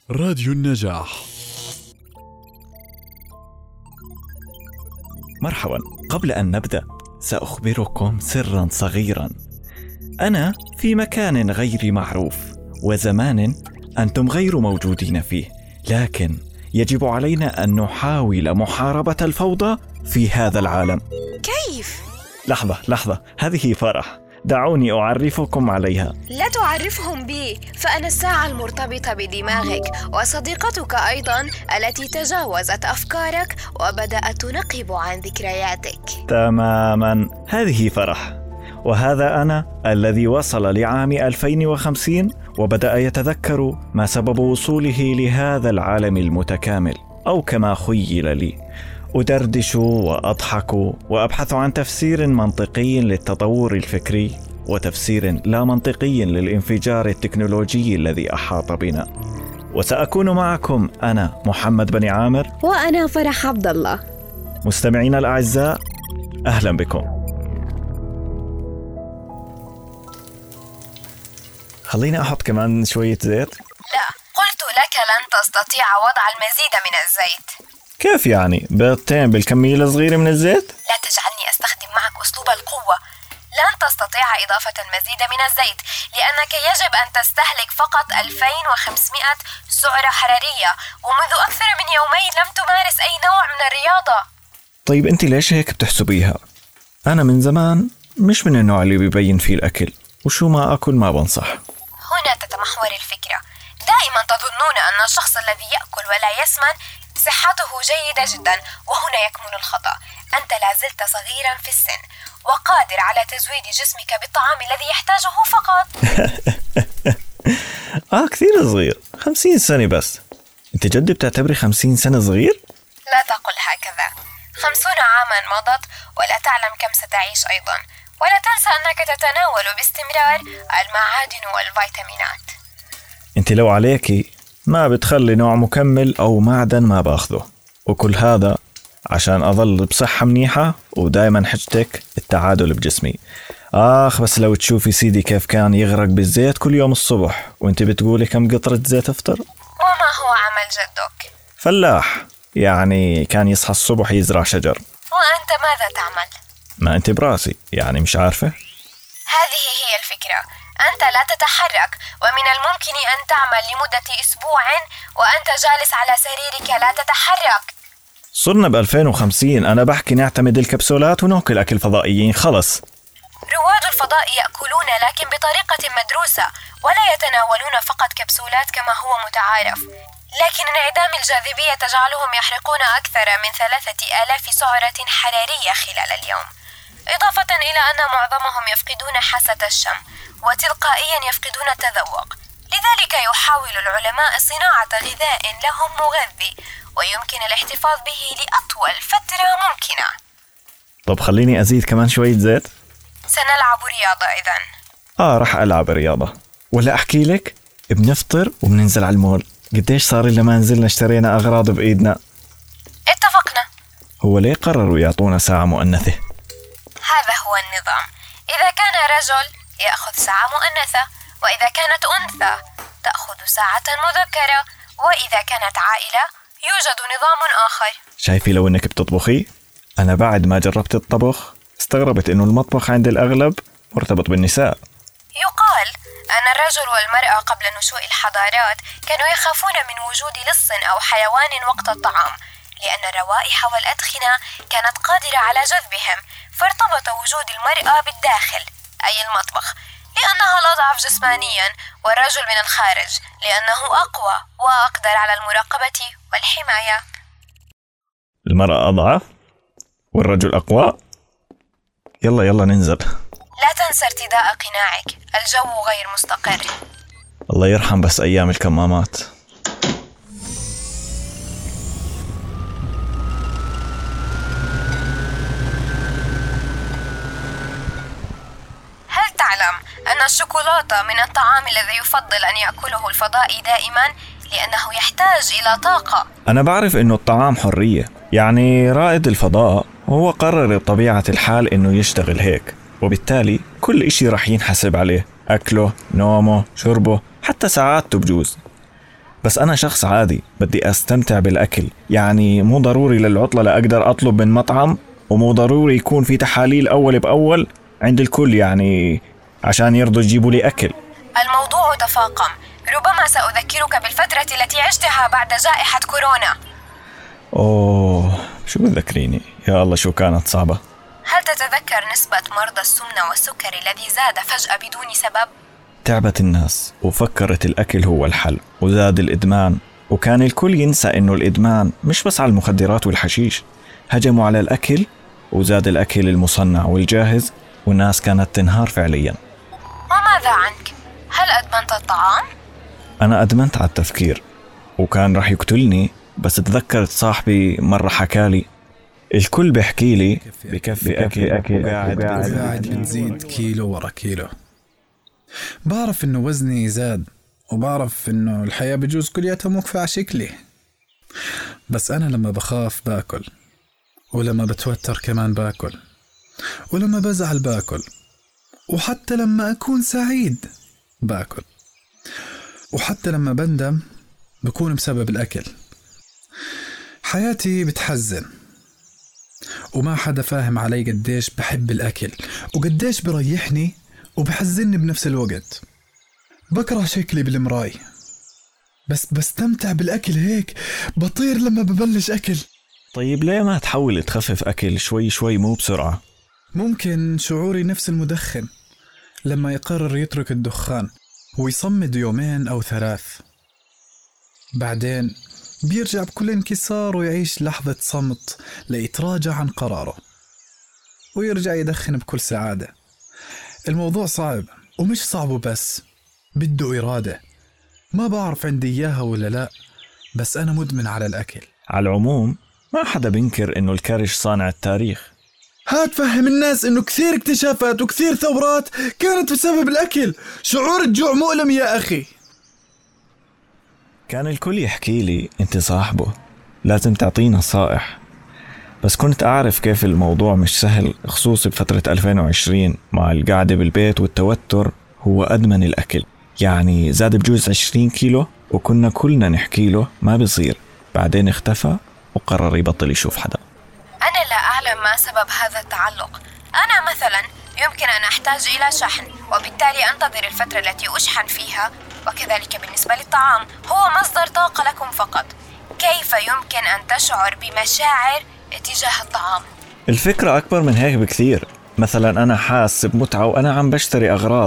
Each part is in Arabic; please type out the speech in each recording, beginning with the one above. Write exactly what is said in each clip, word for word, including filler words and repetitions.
راديو النجاح. مرحبا. قبل أن نبدأ سأخبركم سرا صغيرا. أنا في مكان غير معروف وزمان أنتم غير موجودين فيه، لكن يجب علينا أن نحاول محاربة الفوضى في هذا العالم. كيف؟ لحظة لحظة، هذه فرح، دعوني أعرفكم عليها. لا تعرفهم بي، فأنا الساعة المرتبطة بدماغك وصديقتك أيضا التي تجاوزت أفكارك وبدأت تنقب عن ذكرياتك. تماما، هذه فرح، وهذا أنا الذي وصل لعام ألفين وخمسين وبدأ يتذكر ما سبب وصوله لهذا العالم المتكامل، أو كما خيل لي. أدردش وأضحك وأبحث عن تفسير منطقي للتطور الفكري وتفسير لا منطقي للانفجار التكنولوجي الذي أحاط بنا. وسأكون معكم أنا محمد بن عامر، وأنا فرح عبد الله. مستمعينا الأعزاء، أهلا بكم. خليني أحط كمان شوية زيت. لا، قلت لك لن تستطيع وضع المزيد من الزيت. كيف يعني؟ بيضتين بالكمية الصغيرة من الزيت؟ لا تجعلني أستخدم معك أسلوب القوة. لن تستطيع إضافة المزيد من الزيت لأنك يجب أن تستهلك فقط ألفين وخمسمائة سعرة حرارية، ومنذ أكثر من يومين لم تمارس أي نوع من الرياضة. طيب أنت ليش هيك بتحسبيها؟ أنا من زمان مش من النوع اللي بيبين فيه الأكل، وشو ما أكل ما بنصح. هنا تتمحور الفكرة. دائما تظنون أن الشخص الذي يأكل ولا يسمن صحته جيدة جدا، وهنا يكمن الخطأ. أنت لازلت صغيرا في السن وقادر على تزويد جسمك بالطعام الذي يحتاجه فقط. آه كثير صغير، خمسين سنة بس. أنت جد بتعتبري خمسين سنة صغير؟ لا تقل هكذا. خمسون عاما مضت ولا تعلم كم ستعيش أيضا. ولا تنسى أنك تتناول باستمرار المعادن والفيتامينات. أنت لو عليكي ما بتخلي نوع مكمل أو معدن ما باخذه، وكل هذا عشان أظل بصحة منيحة ودايما حجتك التعادل بجسمي. آخ بس لو تشوفي سيدي كيف كان يغرق بالزيت كل يوم الصبح، وانت بتقولي كم قطرة زيت افطر. وما هو عمل جدك؟ فلاح، يعني كان يصحى الصبح يزرع شجر. وأنت ماذا تعمل؟ ما انت براسي، يعني مش عارفة؟ هذه هي الفكرة. أنت لا تتحرك، ومن الممكن أن تعمل لمدة أسبوع وأنت جالس على سريرك لا تتحرك. صرنا بألفين وخمسين، أنا بحكي نعتمد الكبسولات ونأكل أكل فضائيين خلص. رواد الفضاء يأكلون لكن بطريقة مدروسة، ولا يتناولون فقط كبسولات كما هو متعارف. لكن انعدام الجاذبية تجعلهم يحرقون أكثر من ثلاثة آلاف سعرة حرارية خلال اليوم، إضافة إلى أن معظمهم يفقدون حاسة الشم وتلقائيا يفقدون التذوق. لذلك يحاول العلماء صناعة غذاء لهم مغذي ويمكن الاحتفاظ به لأطول فترة ممكنة. طب خليني أزيد كمان شوية زيت. سنلعب رياضة إذن. آه رح ألعب رياضة، ولا أحكي لك بنفطر وبننزل على المول. قديش صار لما نزلنا اشترينا أغراض بإيدنا. اتفقنا. هو ليه قرروا يعطونا ساعة مؤنثة؟ هذا هو النظام. إذا كان رجل يأخذ ساعة مؤنثة، وإذا كانت أنثى تأخذ ساعة مذكرة، وإذا كانت عائلة يوجد نظام آخر. شايفي لو إنك بتطبخي؟ أنا بعد ما جربت الطبخ استغربت إنه المطبخ عند الأغلب مرتبط بالنساء. يقال أن الرجل والمرأة قبل نشوء الحضارات كانوا يخافون من وجود لص أو حيوان وقت الطعام، لأن الروائح والأدخنة كانت قادرة على جذبهم، فارتبط وجود المرأة بالداخل أي المطبخ لأنها الأضعف جسمانيا، والرجل من الخارج لأنه أقوى وأقدر على المراقبة والحماية. المرأة أضعف والرجل أقوى. يلا يلا ننزل. لا تنسى ارتداء قناعك، الجو غير مستقر. الله يرحم بس أيام الكمامات. هل تعلم أن الشوكولاتة من الطعام الذي يفضل أن يأكله الفضائي دائما لأنه يحتاج إلى طاقة؟ أنا بعرف إنه الطعام حرية، يعني رائد الفضاء هو قرر بطبيعة الحال إنه يشتغل هيك، وبالتالي كل إشي رح ينحسب عليه، أكله، نومه، شربه، حتى ساعاته بجوز. بس أنا شخص عادي بدي أستمتع بالأكل، يعني مو ضروري للعطلة لأقدر أطلب من مطعم، ومو ضروري يكون في تحاليل أول بأول عند الكل يعني عشان يرضوا يجيبوا لي أكل. الموضوع تفاقم. ربما سأذكرك بالفترة التي عشتها بعد جائحة كورونا. أوه شو بتذكريني؟ يا الله شو كانت صعبة. هل تتذكر نسبة مرضى السمنة والسكر الذي زاد فجأة بدون سبب؟ تعبت الناس وفكرت الأكل هو الحل، وزاد الإدمان، وكان الكل ينسى إنه الإدمان مش بس على المخدرات والحشيش. هجموا على الأكل وزاد الأكل المصنع والجاهز، والناس كانت تنهار فعليا. وماذا عنك؟ هل أدمنت الطعام؟ أنا أدمنت على التفكير، وكان رح يقتلني، بس تذكرت صاحبي مرة حكالي الكل بيحكي لي بكفي أكل أكل وقاعد, وقاعد بتزيد كيلو ورا كيلو. بعرف إنه وزني زاد، وبعرف إنه الحياة بجوز كلياتها موقفة على شكلي، بس أنا لما بخاف باكل، ولما بتوتر كمان باكل، ولما بزعل باكل، وحتى لما أكون سعيد باكل، وحتى لما بندم بكون بسبب الأكل. حياتي بتحزن، وما حدا فاهم علي قديش بحب الأكل وقديش بريحني وبحزني بنفس الوقت. بكره شكلي بالمراي، بس بستمتع بالأكل هيك، بطير لما ببلش أكل. طيب ليه ما تحاول تخفف أكل شوي شوي مو بسرعة؟ ممكن شعوري نفس المدخن لما يقرر يترك الدخان ويصمد يومين أو ثلاث، بعدين بيرجع بكل انكسار ويعيش لحظة صمت ليتراجع عن قراره ويرجع يدخن بكل سعادة. الموضوع صعب، ومش صعب بس بده إرادة. ما بعرف عندي إياها ولا لا، بس أنا مدمن على الأكل. على العموم ما حدا بينكر إنه الكرش صانع التاريخ. هات فهم الناس إنه كثير اكتشافات وكثير ثورات كانت بسبب الأكل. شعور الجوع مؤلم يا أخي. كان الكل يحكي لي أنت صاحبه لازم تعطيه نصائح، بس كنت أعرف كيف الموضوع مش سهل، خصوصي بفترة ألفين وعشرين مع القعدة بالبيت والتوتر. هو أدمن الأكل، يعني زاد بجوز عشرين كيلو، وكنا كلنا نحكي له ما بيصير. بعدين اختفى وقرر يبطل يشوف حدا. أنا لا أعلم ما سبب هذا التعلق. أنا مثلا يمكن أن أحتاج إلى شحن، وبالتالي أنتظر الفترة التي أشحن فيها، وكذلك بالنسبة للطعام هو مصدر طاقة لكم فقط. كيف يمكن أن تشعر بمشاعر اتجاه الطعام؟ الفكرة أكبر من هيك بكثير. مثلا أنا حاس بمتعة وأنا عم بشتري أغراض،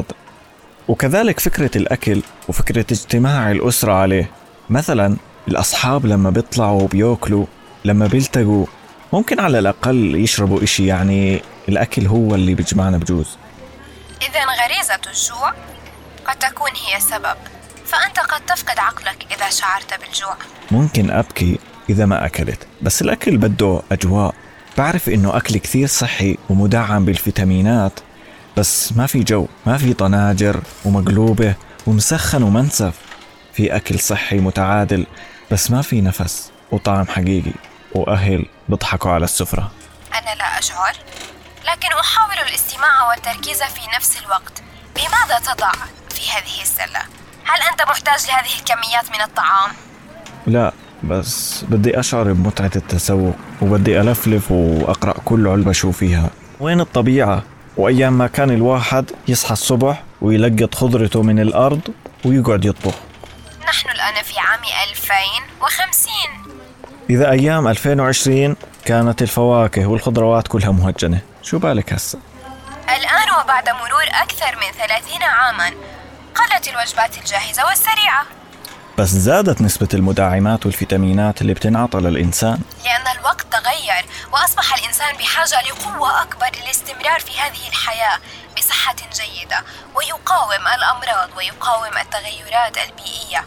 وكذلك فكرة الأكل وفكرة اجتماع الأسرة عليه. مثلا الأصحاب لما بيطلعوا وبيأكلوا، لما بيلتقوا ممكن على الأقل يشربوا إشي، يعني الأكل هو اللي بيجمعنا بجوز. إذن غريزة الجوع قد تكون هي السبب، فأنت قد تفقد عقلك إذا شعرت بالجوع. ممكن أبكي إذا ما أكلت، بس الأكل بده أجواء. بعرف إنه أكل كثير صحي ومدعم بالفيتامينات، بس ما في جو، ما في طناجر ومقلوبة ومسخن ومنسف. في أكل صحي متعادل، بس ما في نفس وطعم حقيقي، وأهل بيضحكوا على السفرة. أنا لا أشعر، لكن أحاول الاستماع والتركيز في نفس الوقت. بماذا تضع في هذه السلة؟ هل أنت محتاج لهذه الكميات من الطعام؟ لا، بس بدي أشعر بمتعة التسوق، وبدي ألفلف وأقرأ كل علبة شو فيها. وين الطبيعة؟ وأيام ما كان الواحد يصحى الصبح ويلقط خضرته من الأرض ويقعد يطبخ. نحن الآن في عام ألفين وخمسين. إذا أيام ألفين وعشرين كانت الفواكه والخضروات كلها مهجنة، شو بالك هسه؟ الآن وبعد مرور أكثر من ثلاثين عاماً قلت الوجبات الجاهزة والسريعة، بس زادت نسبة المدعمات والفيتامينات اللي بتنعطى للإنسان، لأن الوقت تغير وأصبح الإنسان بحاجة لقوة أكبر للاستمرار في هذه الحياة بصحة جيدة، ويقاوم الأمراض ويقاوم التغيرات البيئية.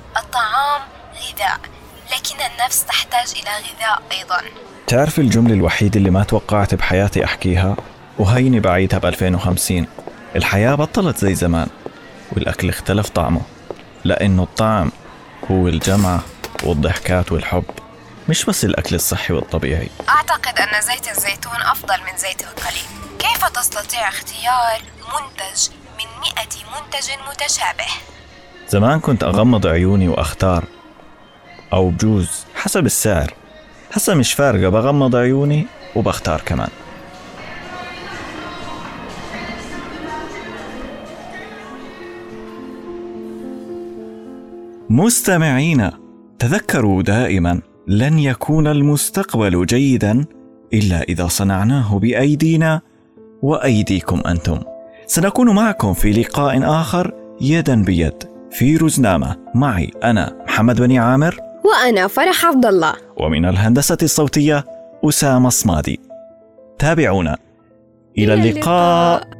الطعام غذاء، لكن النفس تحتاج إلى غذاء أيضاً. تعرف الجملة الوحيدة اللي ما توقعت بحياتي أحكيها، وهيني بعيدها بألفين وخمسين؟ الحياة بطلت زي زمان، والأكل اختلف طعمه، لأنه الطعم هو الجمعة والضحكات والحب، مش بس الأكل الصحي والطبيعي. أعتقد أن زيت الزيتون أفضل من زيت القلي. كيف تستطيع اختيار منتج من مئة منتج متشابه؟ زمان كنت أغمض عيوني وأختار، أو بجوز حسب السعر. هسا مش فارقة، بغمض عيوني وبختار كمان. مستمعينا، تذكروا دائما لن يكون المستقبل جيدا إلا إذا صنعناه بأيدينا وأيديكم أنتم. سنكون معكم في لقاء آخر يدا بيد في رزنامة، معي أنا محمد بني عامر، وأنا فرح عبد الله، ومن الهندسة الصوتية أسامة صمادي. تابعونا. إلى اللقاء.